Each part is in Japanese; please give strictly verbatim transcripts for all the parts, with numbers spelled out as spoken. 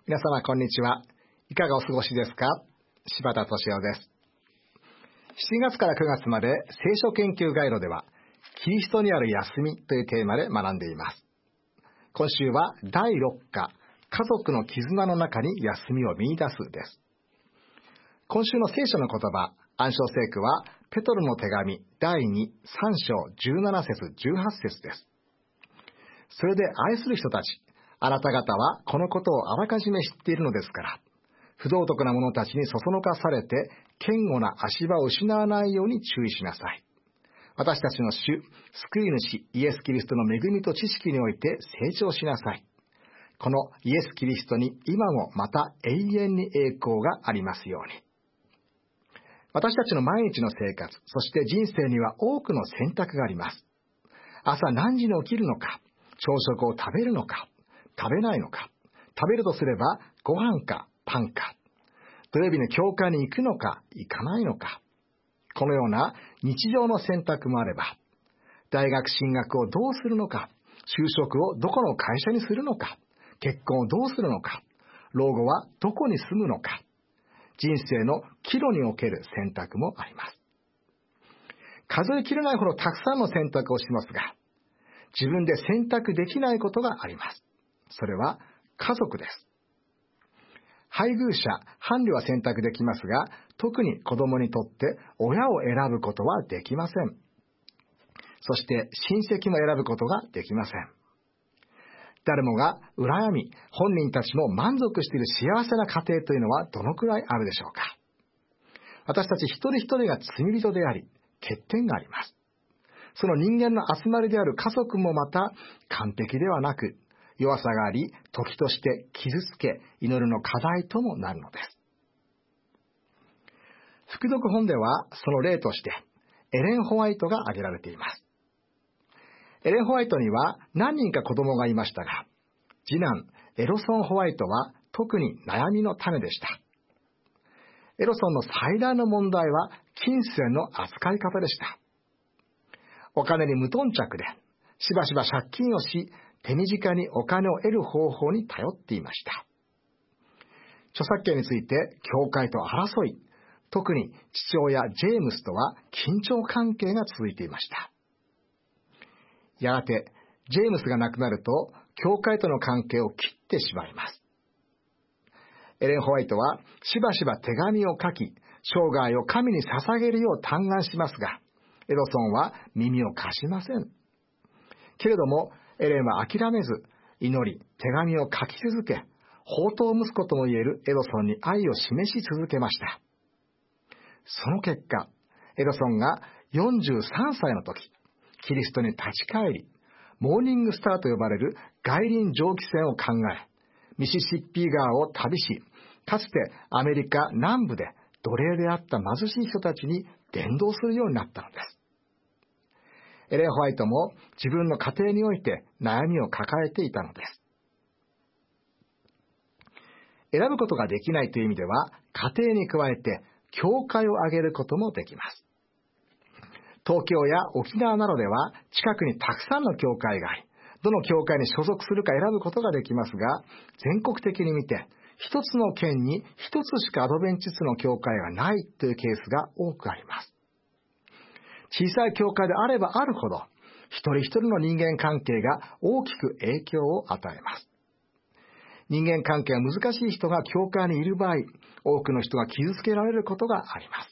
皆様こんにちは。いかがお過ごしですか？柴田敏夫です。しちがつからくがつまで聖書研究ガイドでは、キリストにある休みというテーマで学んでいます。今週はだいろっか、家族の絆の中に休みを見出すです。今週の聖書の言葉、暗唱聖句はペトロの手紙だいに、さん章じゅうなな節じゅうはち節です。それで愛する人たち、あなた方はこのことをあらかじめ知っているのですから、不道徳な者たちにそそのかされて、堅固な足場を失わないように注意しなさい。私たちの主、救い主イエス・キリストの恵みと知識において成長しなさい。このイエス・キリストに今もまた永遠に栄光がありますように。私たちの毎日の生活、そして人生には多くの選択があります。朝何時に起きるのか、朝食を食べるのか、食べないのか、食べるとすればご飯かパンか、土曜日の教会に行くのか行かないのか、このような日常の選択もあれば、大学進学をどうするのか、就職をどこの会社にするのか、結婚をどうするのか、老後はどこに住むのか、人生の岐路における選択もあります。数えきれないほどたくさんの選択をしますが、自分で選択できないことがあります。それは家族です。配偶者、伴侶は選択できますが、特に子供にとって親を選ぶことはできません。そして親戚も選ぶことができません。誰もが羨み、本人たちも満足している幸せな家庭というのはどのくらいあるでしょうか。私たち一人一人が罪人であり、欠点があります。その人間の集まりである家族もまた完璧ではなく、弱さがあり、時として傷つけ、祈るの課題ともなるのです。福読本ではその例として、エレン・ホワイトが挙げられています。エレン・ホワイトには何人か子供がいましたが、次男、エロソン・ホワイトは特に悩みの種でした。エロソンの最大の問題は金銭の扱い方でした。お金に無頓着で、しばしば借金をし、手短にお金を得る方法に頼っていました。著作権について教会と争い、特に父親ジェームスとは緊張関係が続いていました。やがてジェームスが亡くなると、教会との関係を切ってしまいます。エレン・ホワイトはしばしば手紙を書き、生涯を神に捧げるよう嘆願しますが、エドソンは耳を貸しません。けれども、エレンは諦めず、祈り、手紙を書き続け、宝刀息子ともいえるエドソンに愛を示し続けました。その結果、エドソンがよんじゅうさんさいの時、キリストに立ち返り、モーニングスターと呼ばれる外輪蒸気船を考え、ミシシッピ川を旅し、かつてアメリカ南部で奴隷であった貧しい人たちに伝道するようになったのです。エレン・ホワイトも自分の家庭において悩みを抱えていたのです。選ぶことができないという意味では、家庭に加えて教会を挙げることもできます。東京や沖縄などでは近くにたくさんの教会があり、どの教会に所属するか選ぶことができますが、全国的に見て一つの県に一つしかアドベンチストの教会がないというケースが多くあります。小さい教会であればあるほど、一人一人の人間関係が大きく影響を与えます。人間関係が難しい人が教会にいる場合、多くの人が傷つけられることがあります。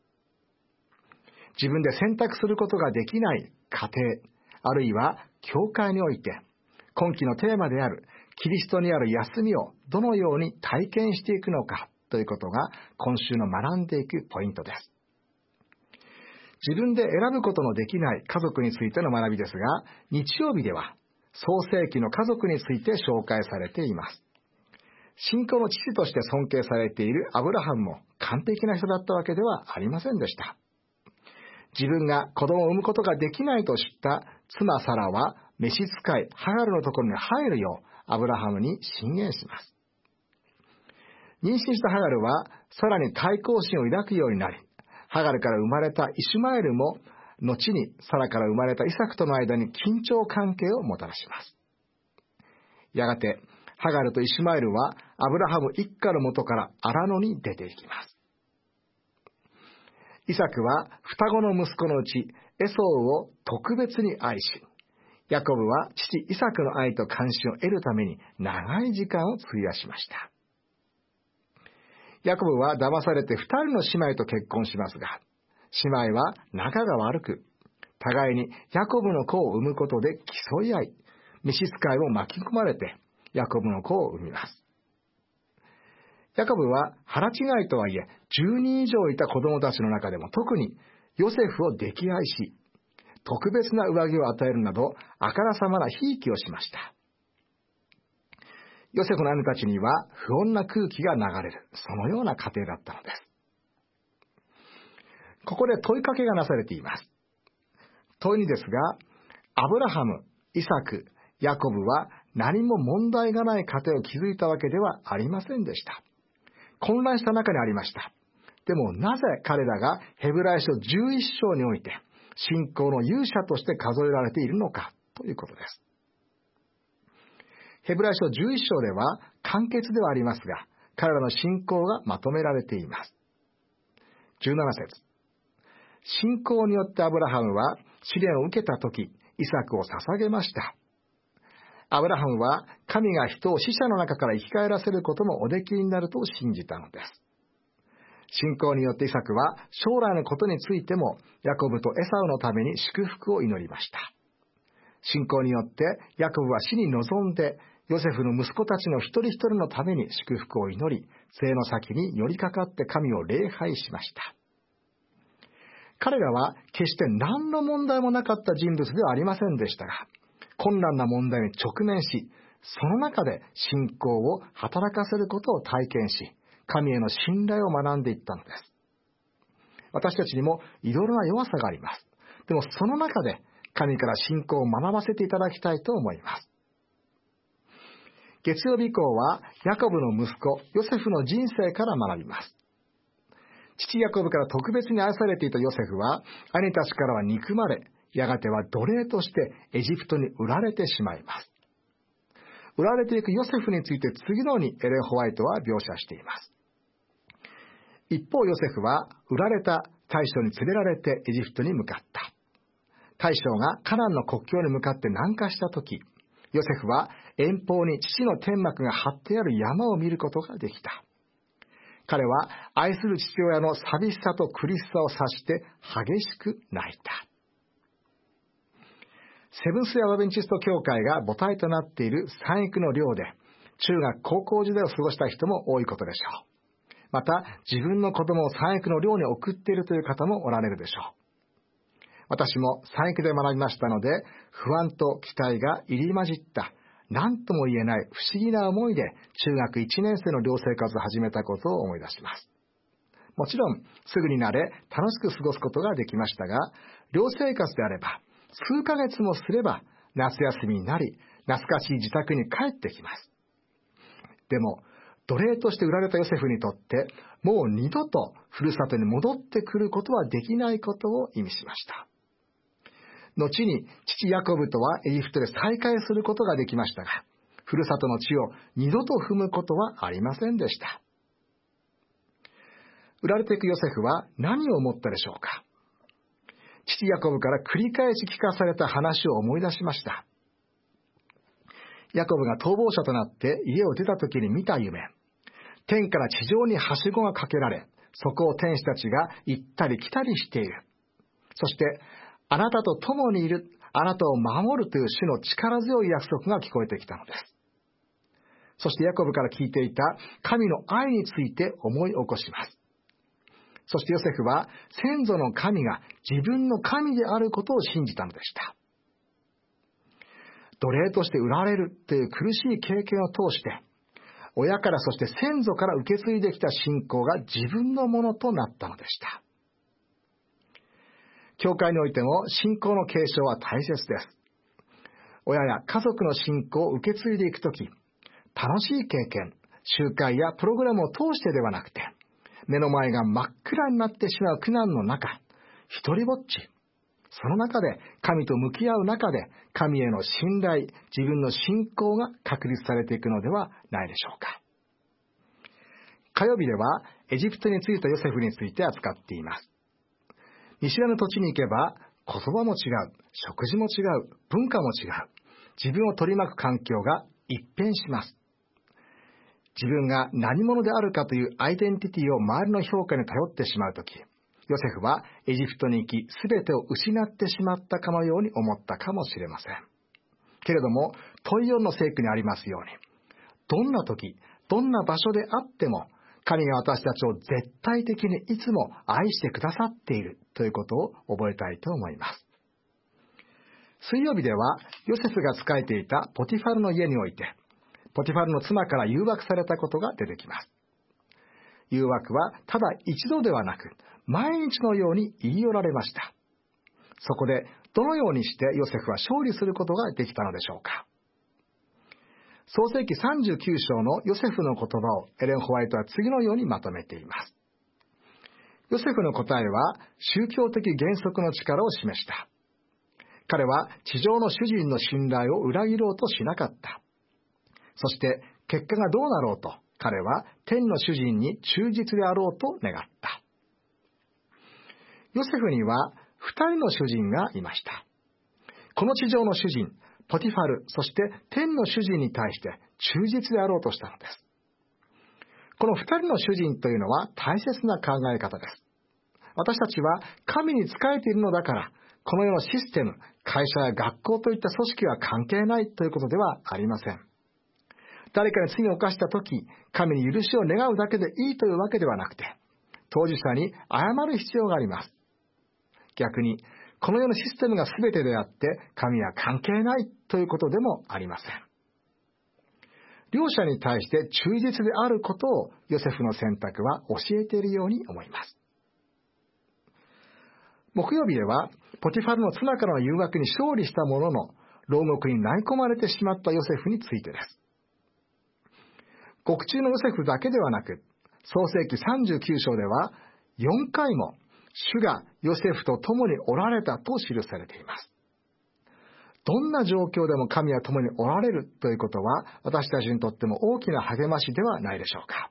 自分で選択することができない家庭、あるいは教会において、今期のテーマであるキリストにある休みをどのように体験していくのかということが今週の学んでいくポイントです。自分で選ぶことのできない家族についての学びですが、日曜日では創世記の家族について紹介されています。信仰の父として尊敬されているアブラハムも完璧な人だったわけではありませんでした。自分が子供を産むことができないと知った妻サラは召使いハガルのところに入るようアブラハムに進言します。妊娠したハガルはさらに対抗心を抱くようになり、ハガルから生まれたイシュマエルも後にサラから生まれたイサクとの間に緊張関係をもたらします。やがてハガルとイシュマエルはアブラハム一家の元から荒野に出ていきます。イサクは双子の息子のうちエソウを特別に愛し、ヤコブは父イサクの愛と関心を得るために長い時間を費やしました。ヤコブは騙されて二人の姉妹と結婚しますが、姉妹は仲が悪く、互いにヤコブの子を産むことで競い合い、召使いも巻き込まれてヤコブの子を産みます。ヤコブは腹違いとはいえ、じゅうにん以上いた子供たちの中でも特にヨセフを溺愛し、特別な上着を与えるなど、あからさまなひいきをしました。ヨセフの姉たちには不穏な空気が流れる、そのような家庭だったのです。ここで問いかけがなされています。問いにですが、アブラハム、イサク、ヤコブは何も問題がない家庭を築いたわけではありませんでした。混乱した中にありました。でもなぜ彼らがヘブライ書じゅういっ章において信仰の勇者として数えられているのかということです。ヘブライ書じゅういっ章では簡潔ではありますが、彼らの信仰がまとめられています。じゅうなな節。信仰によってアブラハムは試練を受けたとき、イサクを捧げました。アブラハムは神が人を死者の中から生き返らせることもおできになると信じたのです。信仰によってイサクは将来のことについてもヤコブとエサウのために祝福を祈りました。信仰によってヤコブは死に臨んでヨセフの息子たちの一人一人のために祝福を祈り、杖の先に寄りかかって神を礼拝しました。彼らは決して何の問題もなかった人物ではありませんでしたが、困難な問題に直面し、その中で信仰を働かせることを体験し、神への信頼を学んでいったのです。私たちにもいろいろな弱さがあります。でもその中で神から信仰を学ばせていただきたいと思います。月曜日以降はヤコブの息子ヨセフの人生から学びます。父ヤコブから特別に愛されていたヨセフは兄たちからは憎まれ、やがては奴隷としてエジプトに売られてしまいます。売られていくヨセフについて次のようにエレン・ホワイトは描写しています。一方ヨセフは売られた大将に連れられてエジプトに向かった。大将がカナンの国境に向かって南下したとき、ヨセフは遠方に父の天幕が張ってある山を見ることができた。彼は愛する父親の寂しさと苦しさを察して激しく泣いた。セブンス・アドベンチスト教会が母体となっている産育の寮で中学高校時代を過ごした人も多いことでしょう。また自分の子供を産育の寮に送っているという方もおられるでしょう。私も産育で学びましたので、不安と期待が入り混じった何とも言えない不思議な思いで中学いちねん生の寮生活を始めたことを思い出します。もちろんすぐに慣れ楽しく過ごすことができましたが、寮生活であれば数ヶ月もすれば夏休みになり、懐かしい自宅に帰ってきます。でも奴隷として売られたヨセフにとってもう二度とふるさとに戻ってくることはできないことを意味しました。後に父ヤコブとはエジプトで再会することができましたが、ふるさとの地を二度と踏むことはありませんでした。売られていくヨセフは何を思ったでしょうか。父ヤコブから繰り返し聞かされた話を思い出しました。ヤコブが逃亡者となって家を出た時に見た夢。天から地上にはしごがかけられ、そこを天使たちが行ったり来たりしている。そして、あなたと共にいる、あなたを守るという主の力強い約束が聞こえてきたのです。そしてヤコブから聞いていた神の愛について思い起こします。そしてヨセフは先祖の神が自分の神であることを信じたのでした。奴隷として売られるという苦しい経験を通して、親からそして先祖から受け継いできた信仰が自分のものとなったのでした。教会においても信仰の継承は大切です。親や家族の信仰を受け継いでいくとき、楽しい経験、集会やプログラムを通してではなくて、目の前が真っ暗になってしまう苦難の中、一人ぼっち、 その中で神と向き合う中で神への信頼、自分の信仰が確立されていくのではないでしょうか。火曜日ではエジプトに着いたヨセフについて扱っています。見知らぬ土地に行けば言葉も違う、食事も違う、文化も違う、自分を取り巻く環境が一変します。自分が何者であるかというアイデンティティを周りの評価に頼ってしまうとき、ヨセフはエジプトに行き、すべてを失ってしまったかのように思ったかもしれません。けれども、問いよんの聖句にありますように、どんな時、どんな場所であっても、神が私たちを絶対的にいつも愛してくださっているということを覚えたいと思います。水曜日では、ヨセフが仕えていたポティファルの家において、ポティファルの妻から誘惑されたことが出てきます。誘惑はただ一度ではなく、毎日のように言い寄られました。そこでどのようにしてヨセフは勝利することができたのでしょうか。創世記さんじゅうきゅう章のヨセフの言葉をエレン・ホワイトは次のようにまとめています。ヨセフの答えは宗教的原則の力を示した。彼は地上の主人の信頼を裏切ろうとしなかった。そして結果がどうなろうと、彼は天の主人に忠実であろうと願った。ヨセフには二人の主人がいました。この地上の主人、ポティファル、そして天の主人に対して忠実であろうとしたのです。この二人の主人というのは大切な考え方です。私たちは神に仕えているのだから、この世のシステム、会社や学校といった組織は関係ないということではありません。誰かに罪を犯したとき、神に許しを願うだけでいいというわけではなくて、当事者に謝る必要があります。逆に、この世のシステムが全てであって、神は関係ないということでもありません。両者に対して忠実であることをヨセフの選択は教えているように思います。木曜日では、ポティファルの妻からの誘惑に勝利したものの、牢獄に投げ込まれてしまったヨセフについてです。獄中のヨセフだけではなく、創世記さんじゅうきゅう章では、よんかいも主がヨセフと共におられたと記されています。どんな状況でも神は共におられるということは、私たちにとっても大きな励ましではないでしょうか。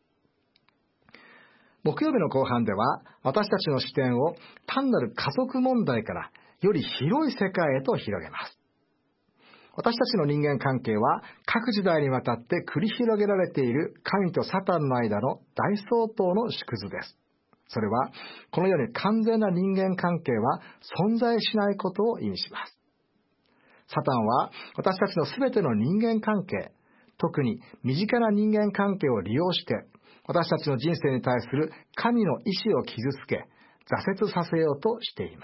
木曜日の後半では、私たちの視点を単なる家族問題からより広い世界へと広げます。私たちの人間関係は各時代にわたって繰り広げられている神とサタンの間の大相当の縮図です。それは、このように完全な人間関係は存在しないことを意味します。サタンは私たちのすべての人間関係、特に身近な人間関係を利用して、私たちの人生に対する神の意志を傷つけ、挫折させようとしています。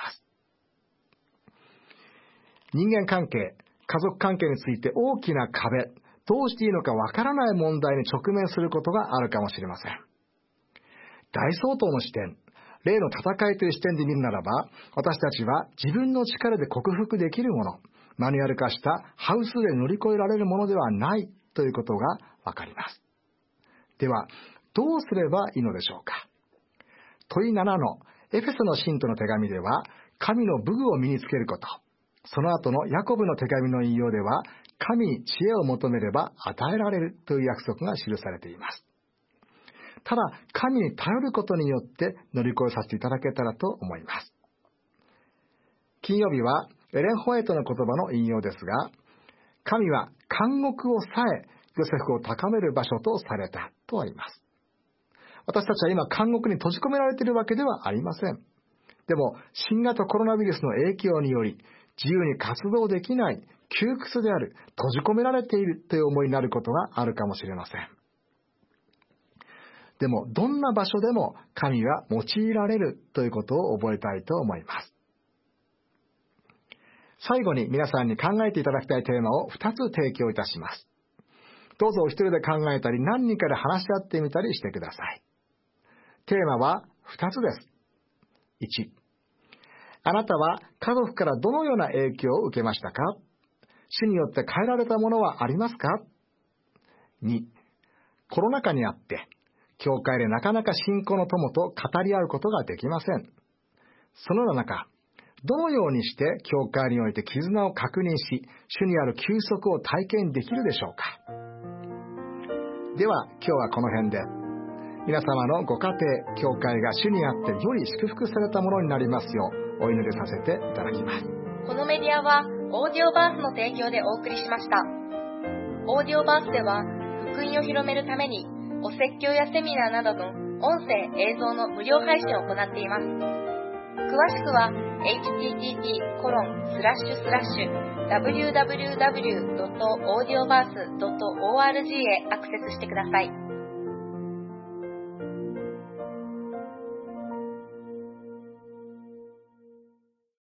人間関係、家族関係について大きな壁、どうしていいのかわからない問題に直面することがあるかもしれません。大相当の視点、霊の戦いという視点で見るならば、私たちは自分の力で克服できるもの、マニュアル化したハウスで乗り越えられるものではないということがわかります。では、どうすればいいのでしょうか。問いななのエフェソの信徒の手紙では、神の武具を身につけること、その後のヤコブの手紙の引用では、神に知恵を求めれば与えられるという約束が記されています。ただ、神に頼ることによって乗り越えさせていただけたらと思います。金曜日はエレン・ホワイトの言葉の引用ですが、神は監獄をさえヨセフを高める場所とされたとあります。私たちは今監獄に閉じ込められているわけではありません。でも、新型コロナウイルスの影響により、自由に活動できない、窮屈である、閉じ込められているという思いになることがあるかもしれません。でも、どんな場所でも神は用いられるということを覚えたいと思います。最後に皆さんに考えていただきたいテーマをふたつ提供いたします。どうぞお一人で考えたり、何人かで話し合ってみたりしてください。テーマはふたつです。いち、あなたは家族からどのような影響を受けましたか？主によって変えられたものはありますか？に、コロナ禍にあって、教会でなかなか信仰の友と語り合うことができません。そのような中、 どのようにして教会において絆を確認し、主にある休息を体験できるでしょうか。では今日はこの辺で。皆様のご家庭、教会が主にあってより祝福されたものになりますようお祈りさせていただきます。 このメディアはオーディオバースの提供でお送りしました。オーディオバースでは福音を広めるためにお説教やセミナーなどの音声・映像の無料配信を行っています。詳しくは エイチティーティーピーコロンスラッシュスラッシュダブリューダブリューダブリュードットオーディオバースドットオーアールジー へアクセスしてください。